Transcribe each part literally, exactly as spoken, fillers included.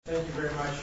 Thank you very much.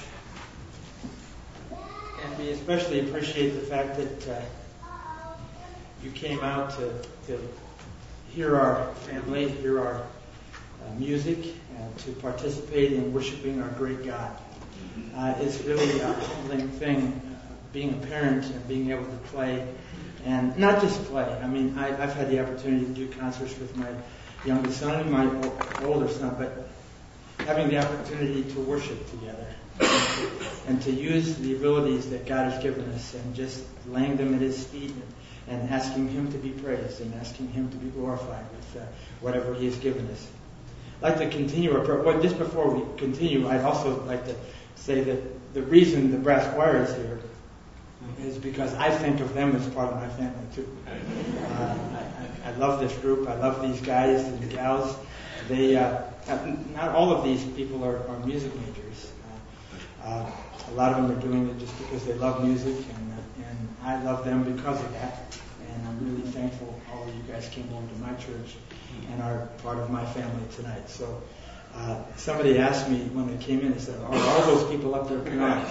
And we especially appreciate the fact that uh, you came out to, to hear our family, hear our uh, music, and to participate in worshiping our great God. Uh, it's really a humbling thing, uh, being a parent and being able to play, and not just play. I mean, I, I've had the opportunity to do concerts with my youngest son and my o- older son, but having the opportunity to worship together and to use the abilities that God has given us and just laying them at His feet and, and asking Him to be praised and asking Him to be glorified with uh, whatever He has given us. I'd like to continue our prayer. Well, just before we continue, I'd also like to say that the reason the brass choir is here is because I think of them as part of my family too. Uh, I, I love this group. I love these guys and gals. They, uh, not all of these people are, are music majors. Uh, uh, a lot of them are doing it just because they love music, and uh, and I love them because of that. And I'm really thankful all of you guys came over to my church and are part of my family tonight. So uh, somebody asked me when they came in, they said, "Are all those people up there tonight?"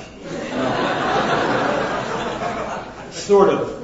Uh, sort of.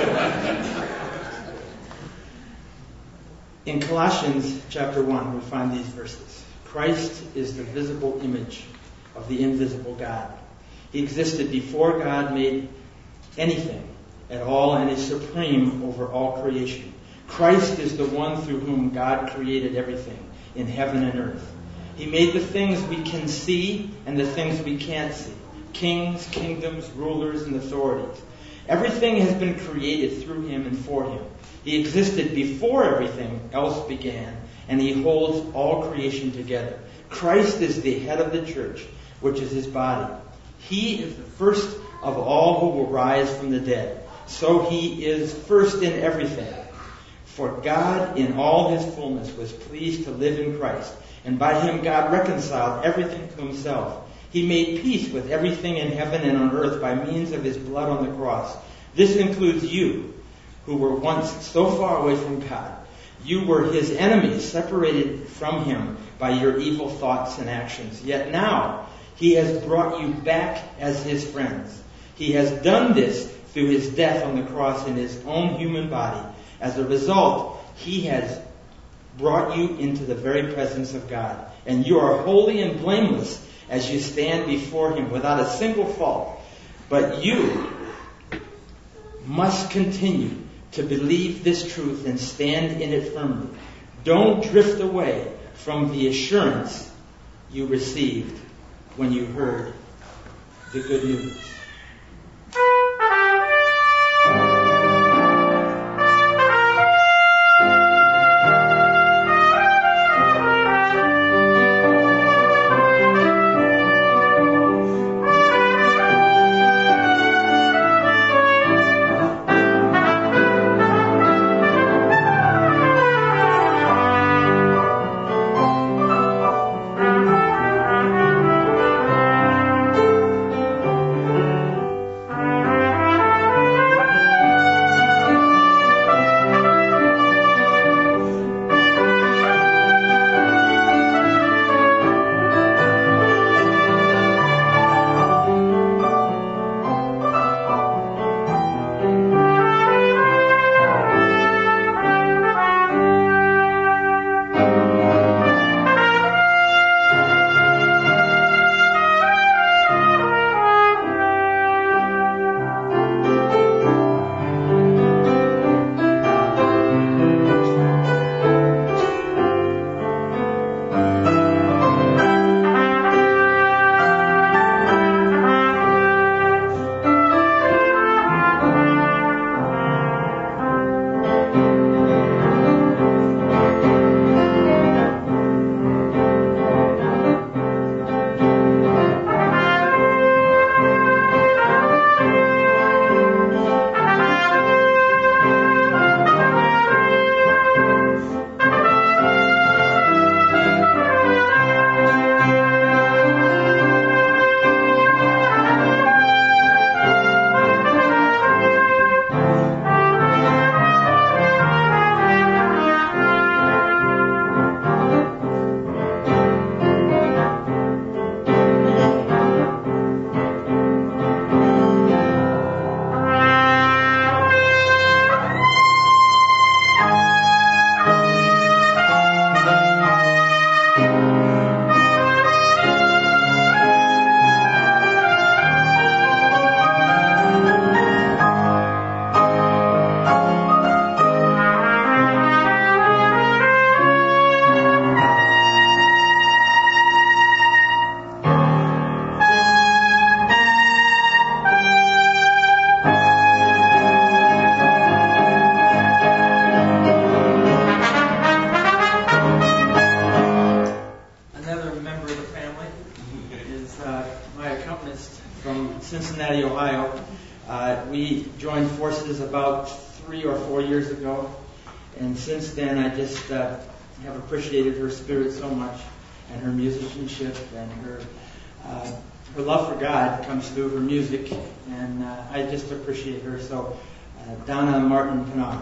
In Colossians chapter one, we find these verses. Christ is the visible image of the invisible God. He existed before God made anything at all and is supreme over all creation. Christ is the one through whom God created everything in heaven and earth. He made the things we can see and the things we can't see. Kings, kingdoms, rulers, and authorities. Everything has been created through Him and for Him. He existed before everything else began, and He holds all creation together. Christ is the head of the church, which is His body. He is the first of all who will rise from the dead. So He is first in everything. For God, in all His fullness, was pleased to live in Christ, and by Him God reconciled everything to Himself. He made peace with everything in heaven and on earth by means of His blood on the cross. This includes you, who were once so far away from God. You were His enemies, separated from Him by your evil thoughts and actions. Yet now, He has brought you back as His friends. He has done this through His death on the cross in His own human body. As a result, He has brought you into the very presence of God. And you are holy and blameless as you stand before Him without a single fault. But you must continue to believe this truth and stand in it firmly. Don't drift away from the assurance you received when you heard the good news. member of the family, is uh, my accompanist from Cincinnati, Ohio. Uh, we joined forces about three or four years ago, and since then I just uh, have appreciated her spirit so much, and her musicianship, and her uh, her love for God comes through her music, and uh, I just appreciate her. So, uh, Donna Martin Pinar.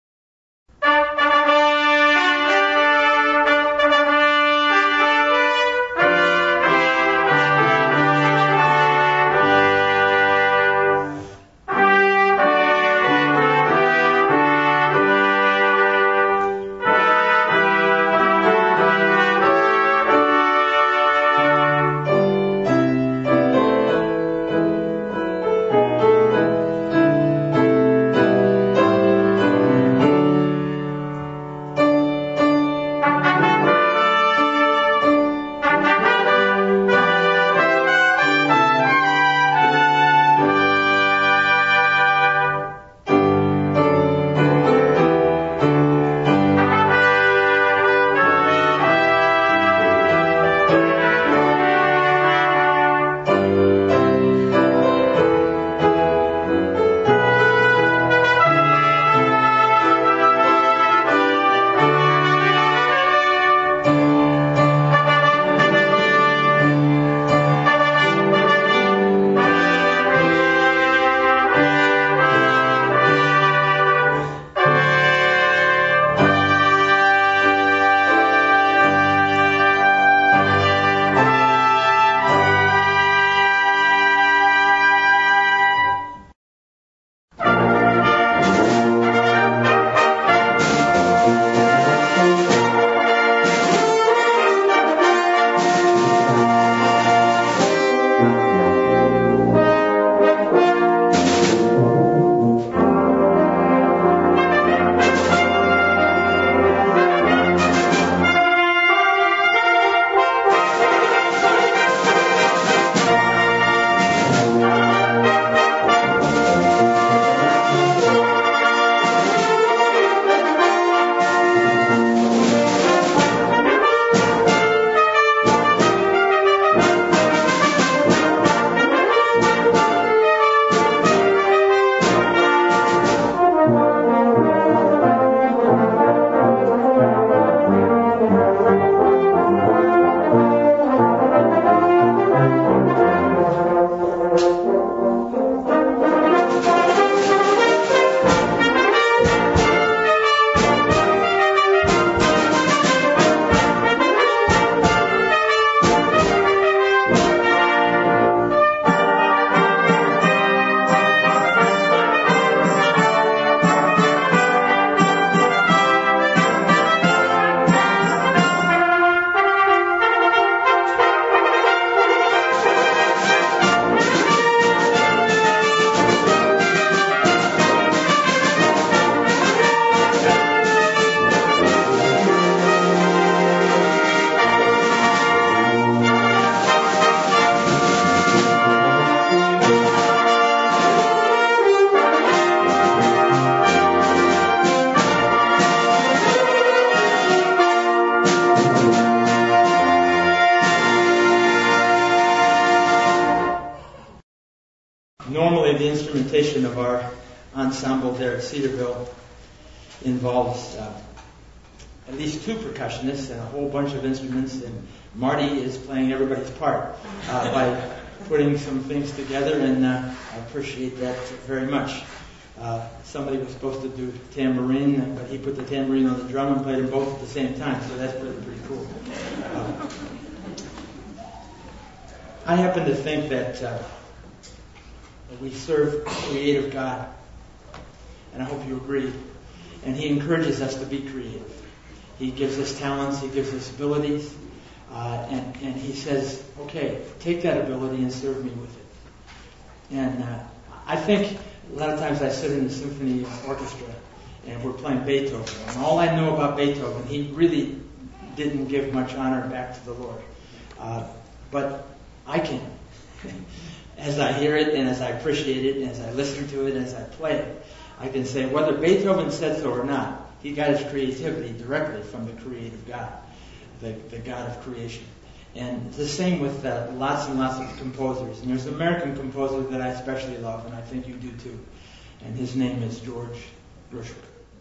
Normally, the instrumentation of our ensemble there at Cedarville involves uh, at least two percussionists and a whole bunch of instruments, and Marty is playing everybody's part uh, by putting some things together, and uh, I appreciate that very much. Uh, somebody was supposed to do tambourine, but he put the tambourine on the drum and played them both at the same time, so that's really pretty cool. Uh, I happen to think that uh, we serve a creative God, and I hope you agree. And He encourages us to be creative. He gives us talents, He gives us abilities, uh, and, and He says, okay, take that ability and serve me with it. And uh, I think a lot of times I sit in the symphony orchestra and we're playing Beethoven, and all I know about Beethoven, he really didn't give much honor back to the Lord. Uh, but I can. As I hear it and as I appreciate it and as I listen to it and as I play it, I can say whether Beethoven said so or not, he got his creativity directly from the creative God, the, the God of creation. And it's the same with uh, lots and lots of composers. And there's an American composer that I especially love, and I think you do too. And his name is George Gershwin.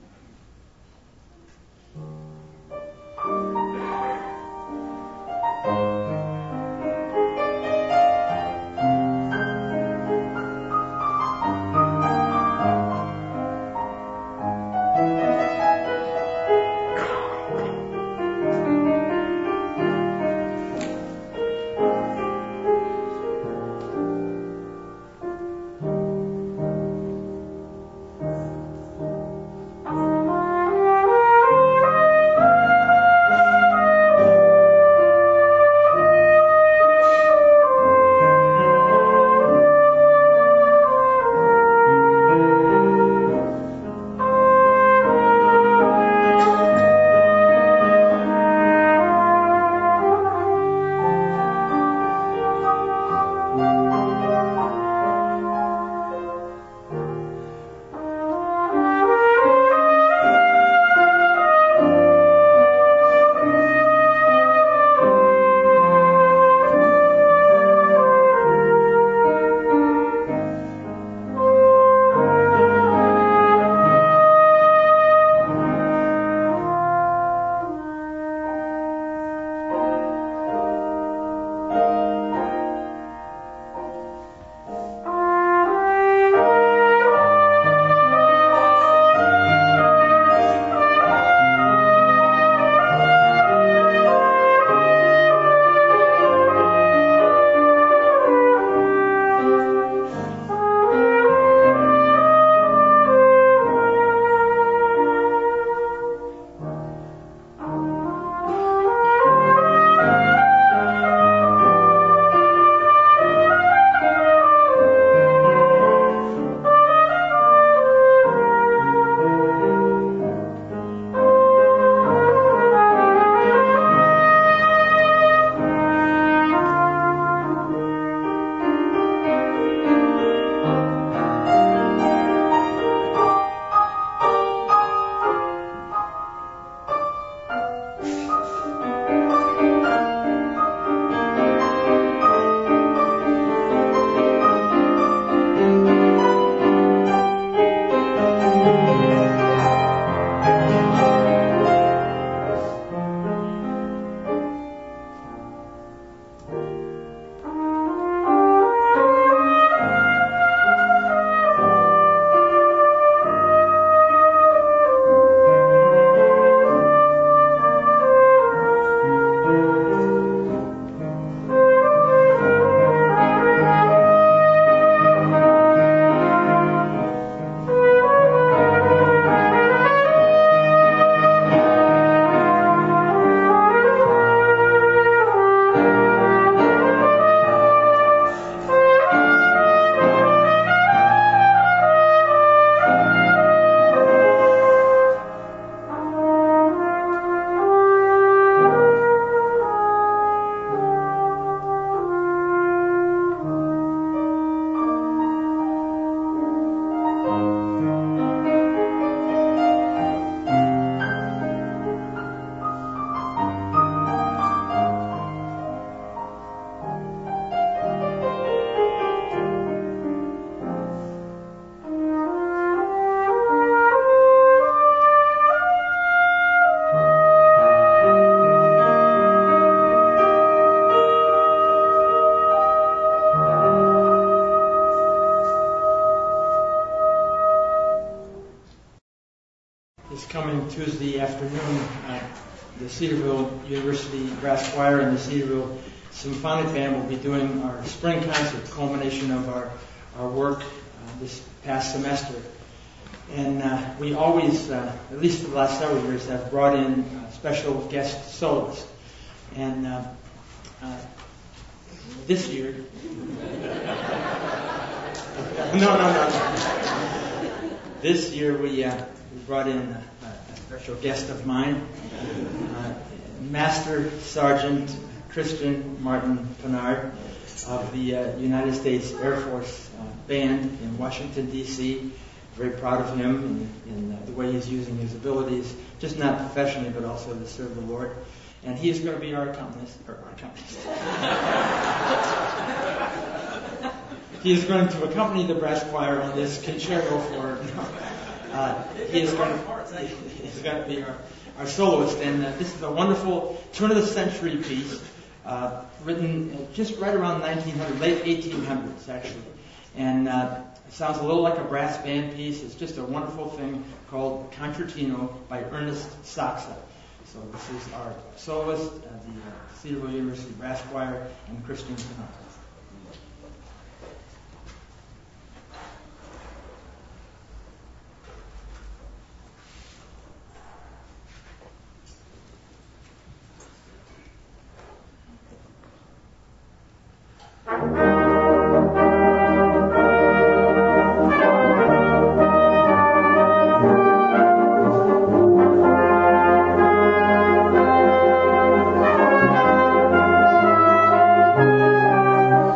Tuesday afternoon, uh, the Cedarville University Brass Choir and the Cedarville Symphonic Band will be doing our spring concert, culmination of our, our work uh, this past semester. And uh, we always, uh, at least for the last several years, have brought in uh, special guest soloists. And uh, uh, this year... no, no, no, no. This year we, uh, we brought in a, a special guest of mine, uh, Master Sergeant Christian Martin Pennard of the uh, United States Air Force uh, Band in Washington, D C Very proud of him in, in uh, the way he's using his abilities, just not professionally, but also to serve the Lord. And he is going to be our accompanist, or our accompanist. He is going to accompany the brass choir on this concerto for. Uh, he is going to, he's going to be our, our soloist, and uh, this is a wonderful turn of the century piece, uh, written just right around nineteen hundred, late eighteen hundreds actually, and uh, it sounds a little like a brass band piece. It's just a wonderful thing called Concertino by Ernest Saxa. So this is our soloist, uh, the uh, Cedarville University Brass Choir, and Christian Canal. Thank you.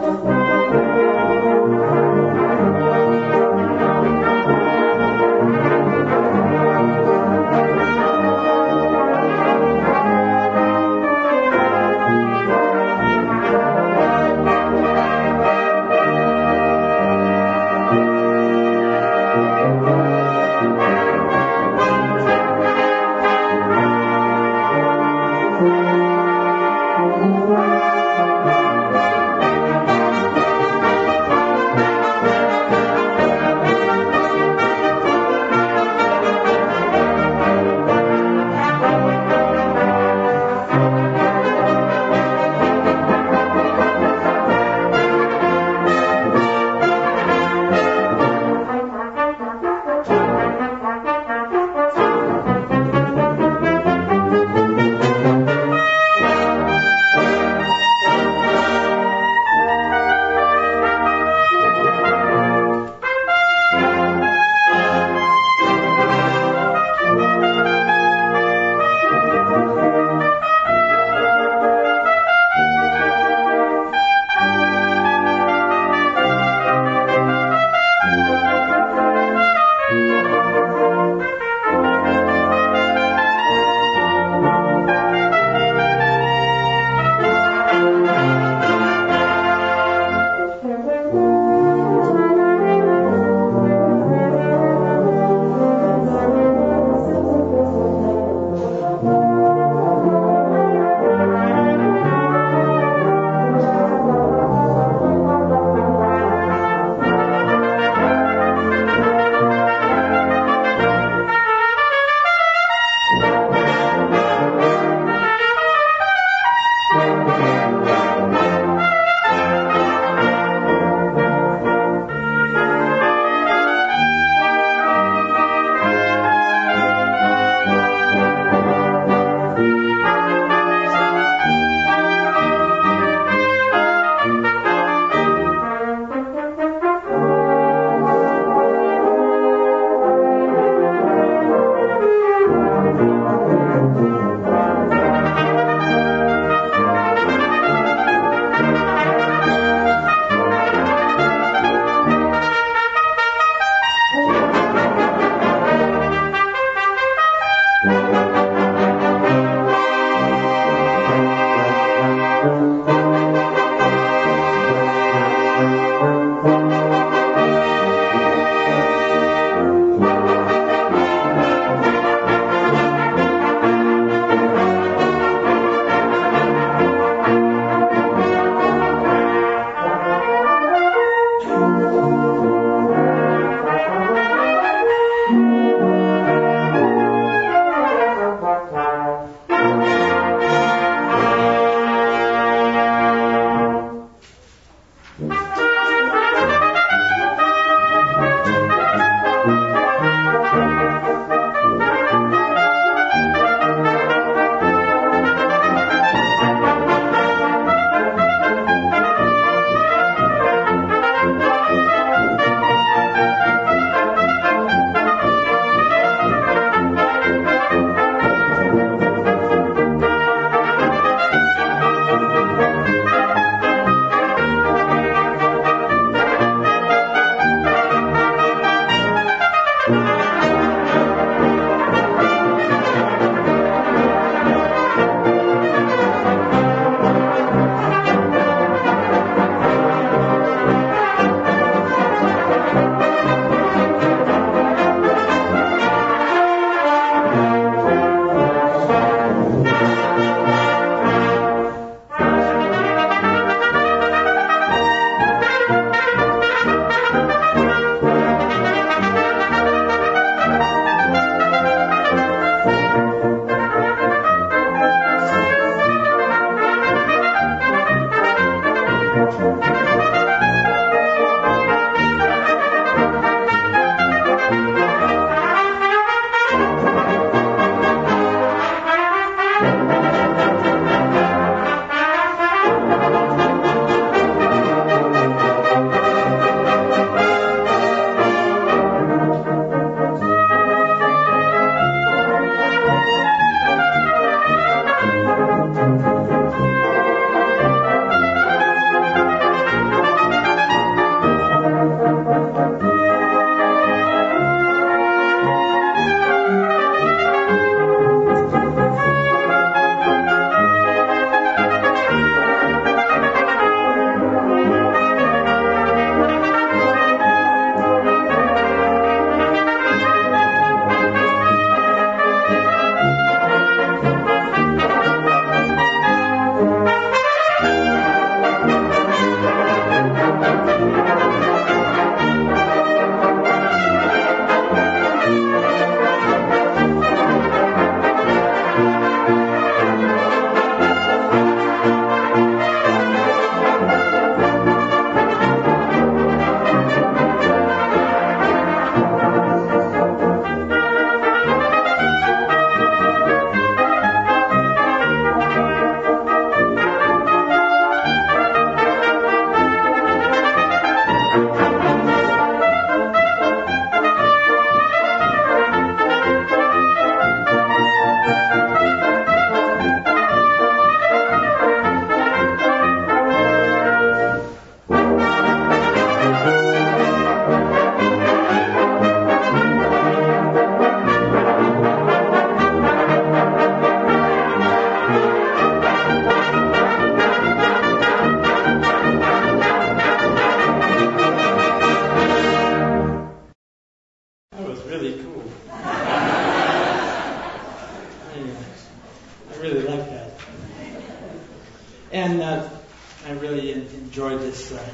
And uh, I really enjoyed this uh,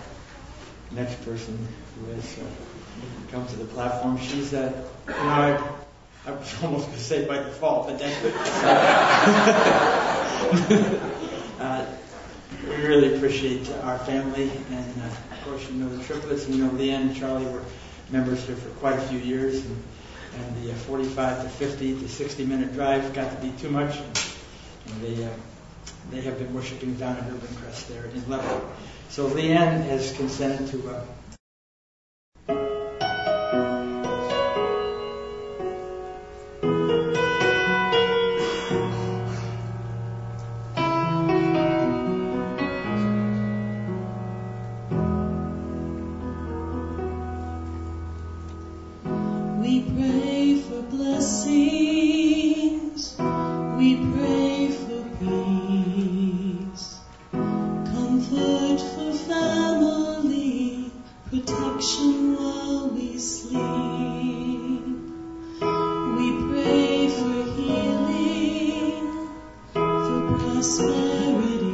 next person who has uh, come to the platform. She's, uh, you know, I, I was almost going to say by default, but that's uh, we really appreciate our family. And, uh, of course, you know the triplets, and you know Leanne and Charlie were members here for quite a few years. And, and the uh, forty-five to fifty to sixty minute drive got to be too much. And, and they uh, they have been worshiping down at Urban Crest there in Lebanon. So Leanne has consented to uh, we pray for blessings, we pray for peace, comfort for family, protection while we sleep. We pray for healing, for prosperity.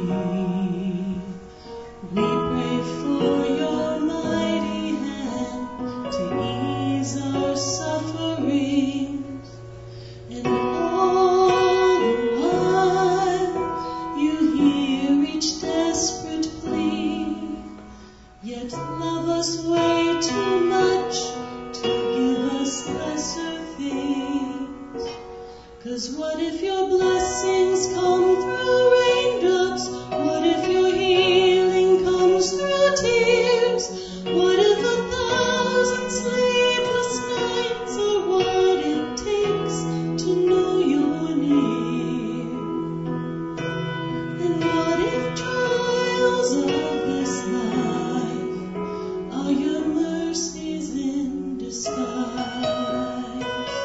We pray for your mighty hand to ease our sufferings, and all the while you hear each desperate plea, yet love us way too much to give us lesser things. 'Cause what if your blessings come through raindrops? What if your healing comes through tears? What if a thousand sleepless nights are what it takes to know you're near? And what if trials of this life are your mercies in disguise?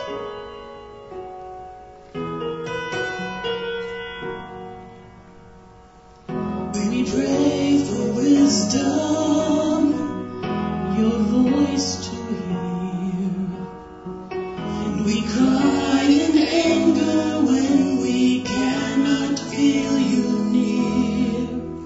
We pray for wisdom, your voice to hear. And we cry in anger when we cannot feel you near.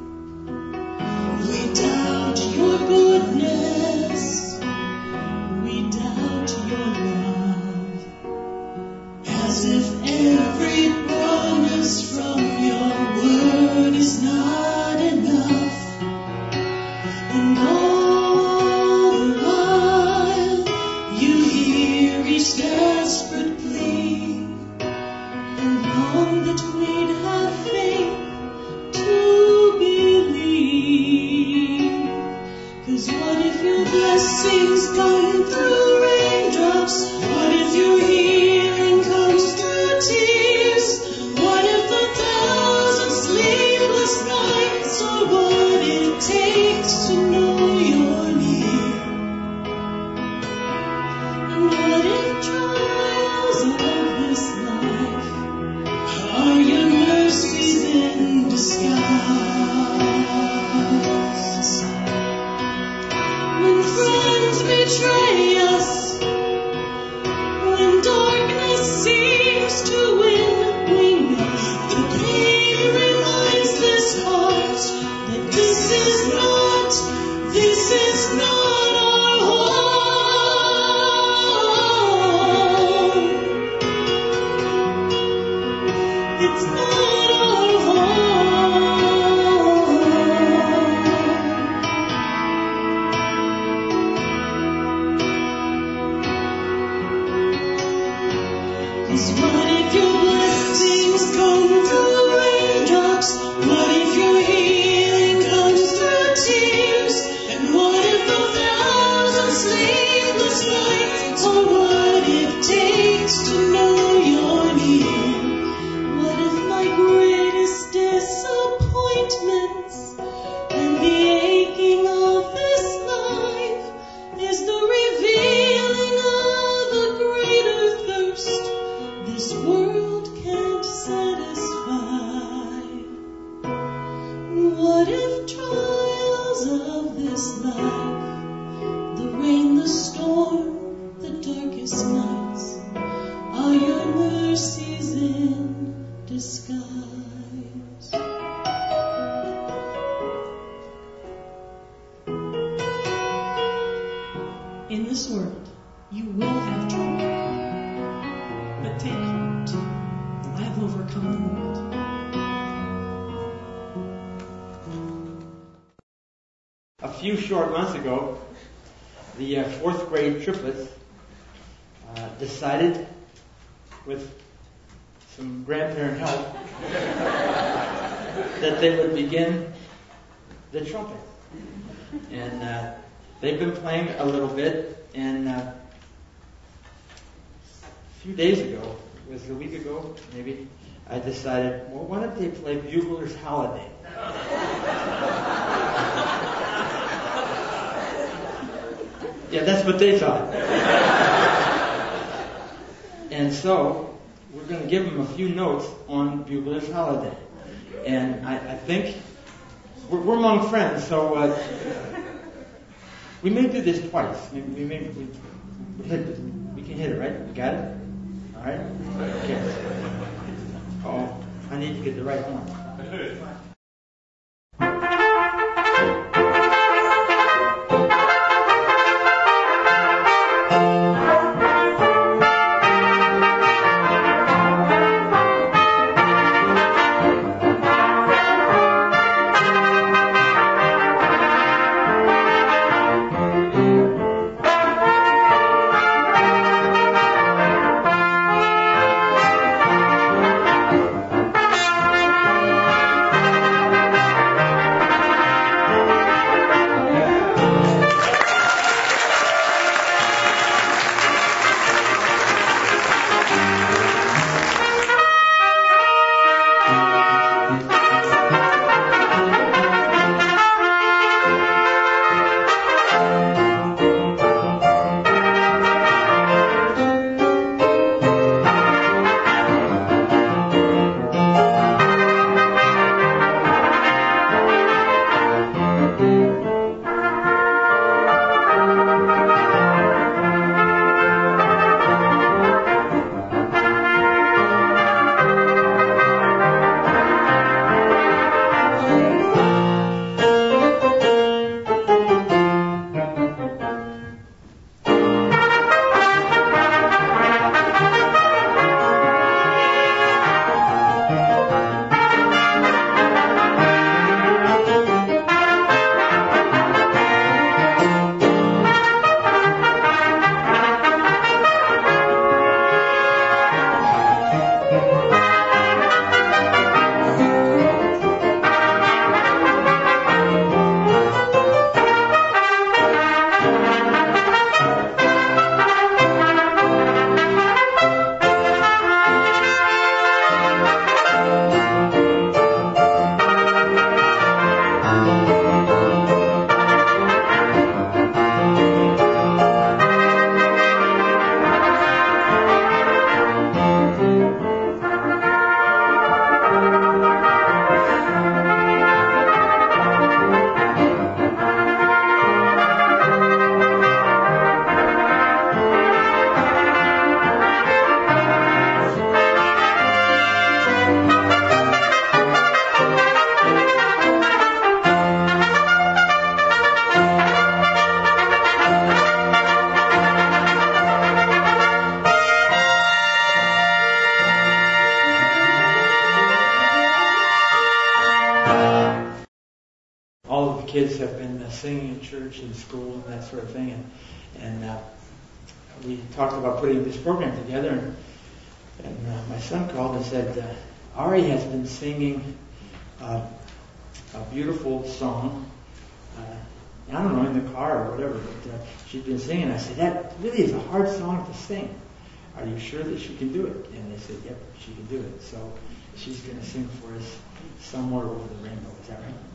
We doubt your goodness, we doubt your love, as if every promise from your word is not enough. And all the while you hear each desperate plea, and long that we'd have faith to believe. 'Cause what if your blessings come through raindrops? What if your healing comes through tears? What if a thousand sleepless nights are what it takes to know you're near? And what if trials of this life are your mercies in disguise? When friends betray us, when darkness seems to win, we know the pain reminds this heart that this is not, this is not our home. It's not our home. 'Cause what if your blessings come through raindrops? What if your healing comes through tears? And what if a thousand sleepless nights are what it takes to know you're near? What if my greatest disappointments and the aching of this life is the revealing of a greater thirst this world can't satisfy? What if trials of this life, the rain, the storm, the darkest nights, are your mercies in disguise? In this world, you will have trouble. But take heart, I have overcome the world. A few short months ago, the uh, fourth grade triplets uh, decided, with some grandparent help, that they would begin the trumpet. And uh, they've been playing a little bit, and uh, a few days ago, it was a week ago maybe, I decided, well, why don't they play Bugler's Holiday? Yeah, that's what they thought. And so, we're going to give them a few notes on Bugler's Holiday. And I, I think, we're, we're among friends, so uh, we may do this twice. We, we may we, we, hit it. We can hit it, right? We got it? All right? Okay. Oh, I need to get the right one. Thank kids have been uh, singing in church and school and that sort of thing, and and uh, we talked about putting this program together. And, and uh, my son called and said, uh, Ari has been singing uh, a beautiful song. Uh, I don't know, in the car or whatever, but uh, she's been singing. I said, that really is a hard song to sing. Are you sure that she can do it? And they said, yep, she can do it. So she's going to sing for us Somewhere Over the Rainbow. Is that right?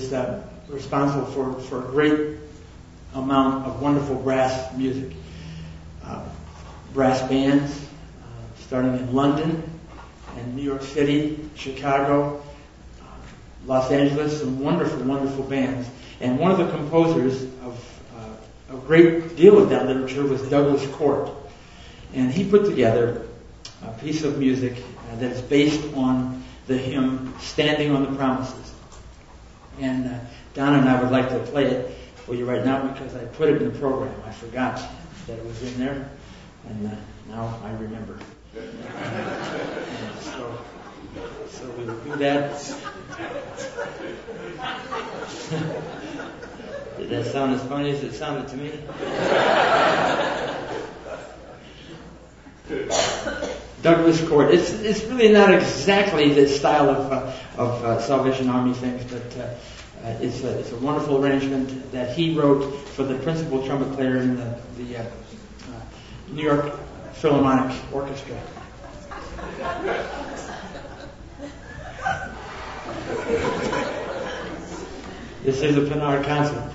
is uh, responsible for, for a great amount of wonderful brass music. Uh, brass bands, uh, starting in London and New York City, Chicago, uh, Los Angeles, some wonderful, wonderful bands. And one of the composers of uh, a great deal of that literature was Douglas Court. And he put together a piece of music uh, that is based on the hymn Standing on the Promises. And uh, Donna and I would like to play it for you right now because I put it in the program. I forgot that it was in there, and uh, now I remember. And so, so we will do that. Did that sound as funny as it sounded to me? Douglas Court. It's it's really not exactly the style of uh, of uh, Salvation Army things, but uh, uh, it's a it's a wonderful arrangement that he wrote for the principal trumpet player in the the uh, uh, New York Philharmonic Orchestra. This is a Pinard concert.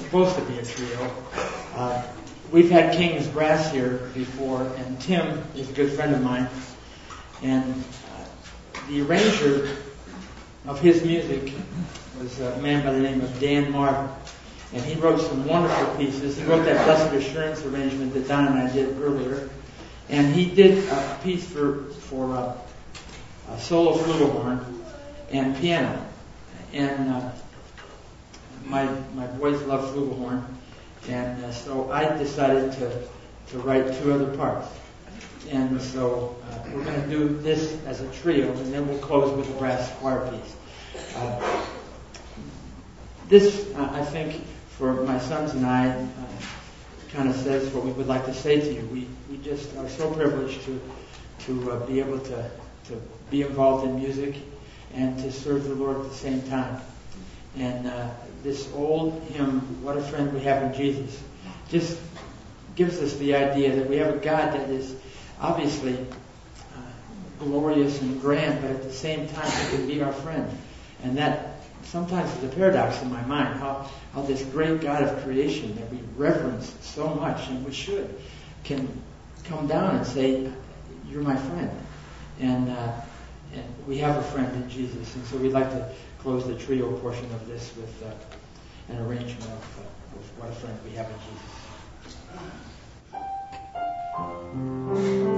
supposed to be a trio. Uh, we've had King's Brass here before, and Tim is a good friend of mine. And uh, the arranger of his music was a man by the name of Dan Marvin. And he wrote some wonderful pieces. He wrote that Blessed Assurance arrangement that Don and I did earlier. And he did a piece for, for uh, a solo flugelhorn and piano. And uh, my my boys love flugelhorn. And uh, so I decided to, to write two other parts. And so uh, we're going to do this as a trio, and then we'll close with a brass choir piece. Uh, this, uh, I think, for my sons and I, uh, kind of says what we would like to say to you. We we just are so privileged to to uh, be able to to be involved in music and to serve the Lord at the same time. And uh, this old hymn, "What a Friend We Have in Jesus," just gives us the idea that we have a God that is obviously uh, glorious and grand, but at the same time He can be our friend. And that sometimes is a paradox in my mind, how, how this great God of creation that we reverence so much, and we should, can come down and say, "You're my friend." And, uh, and we have a friend in Jesus. And so we'd like to close the trio portion of this with uh, an arrangement of, uh, of What a Friend We Have in Jesus.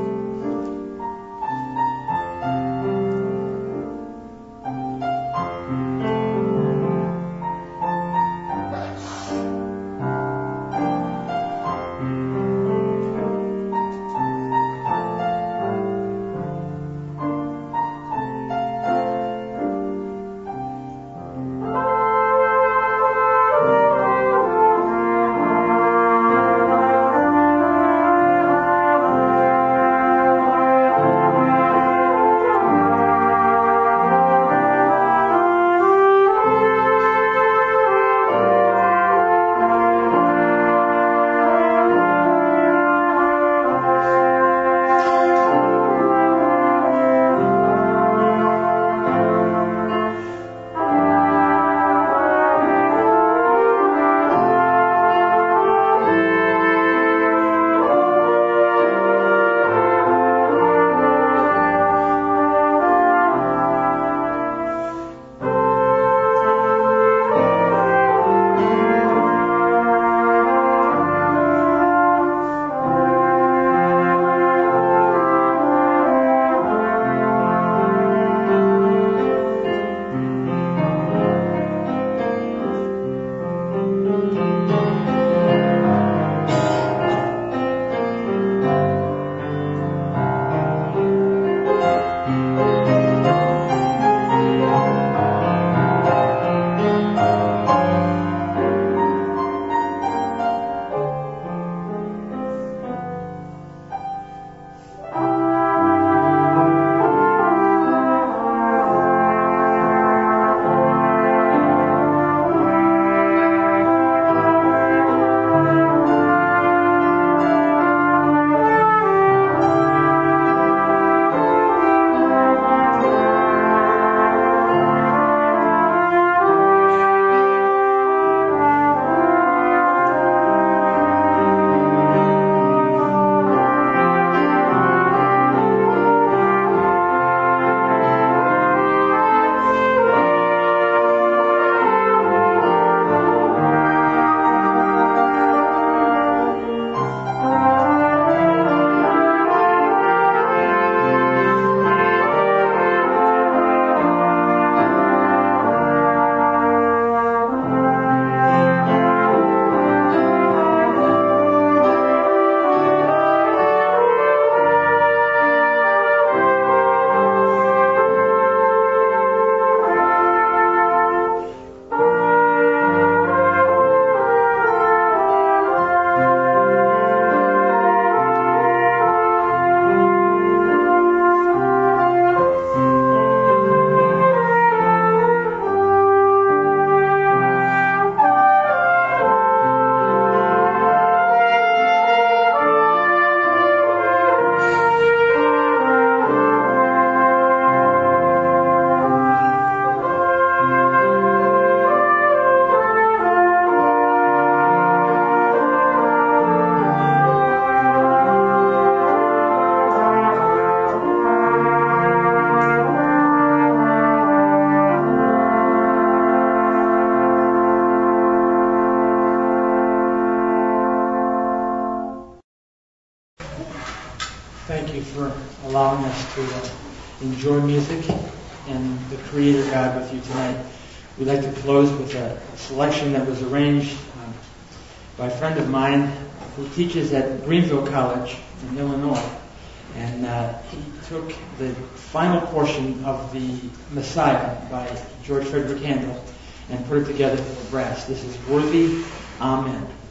allowing us to uh, enjoy music and the Creator God with you tonight. We'd like to close with a selection that was arranged um, by a friend of mine who teaches at Greenville College in Illinois. And uh, he took the final portion of the Messiah by George Frederick Handel and put it together for brass. This is Worthy, Amen.